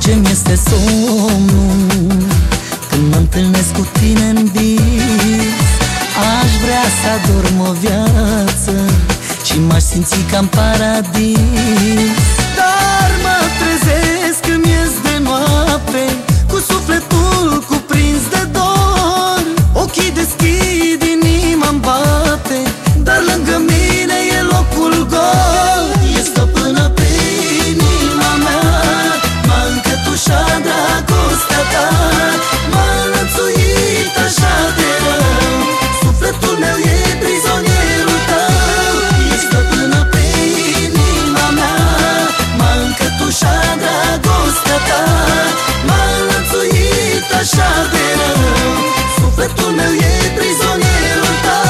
dulce-mi este somnul când mă întâlnesc cu tine în vis. Aș vrea să adorm o viață și m-aș simți ca în paradis. Dar mă trezesc când ies de noapte, cu sufletul cuprins de dor. Ochii deschid, inima-mi bate, dar lângă mine e locul gol. E stăpână pe inima mea, m-a încătușat dragostea ta, m-a înlățuit așa de rău. Sufletul meu e prizonierul tău. E stăpână pe inima mea, m-a încătușat dragostea ta, m-a înlățuit așa de rău. Sufletul meu e prizonierul tău.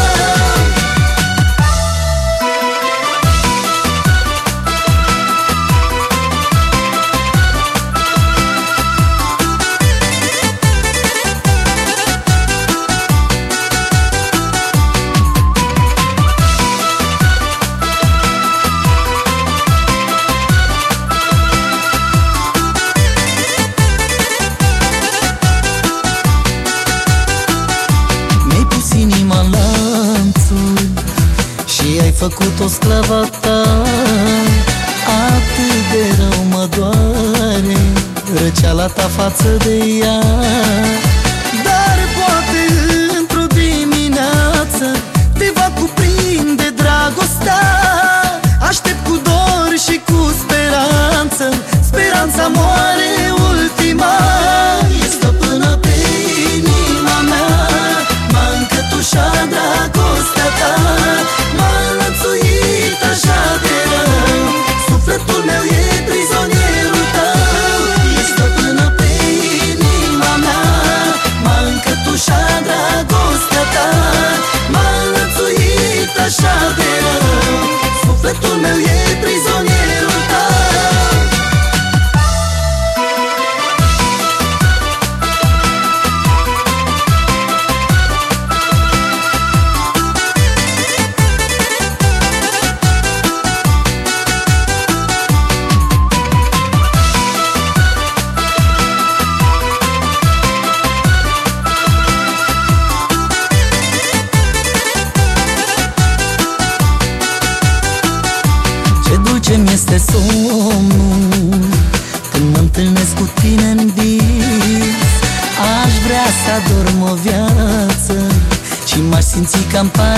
Și ai făcut-o sclava ta, atât de rău mă doare răceala ta față de ea. Dar poate într-o dimineață te va cuprinde dragostea. Aștept cu dor și cu speranță, speranța moare ultima. E stăpână pe inima mea, m-a încătușat dragostea ta, m-a înlățuit așa de rău. Sufletul meu e prizonierul tău. E stăpână pe inima mea, m-a încătușat dragostea ta, m-a înlățuit așa de rău. Sufletul meu e prizonierul tău. Ce-mi este somnul când mă întâlnesc cu tine în vis. Aș vrea să adorm o viață și m-aș simți ca în paradis.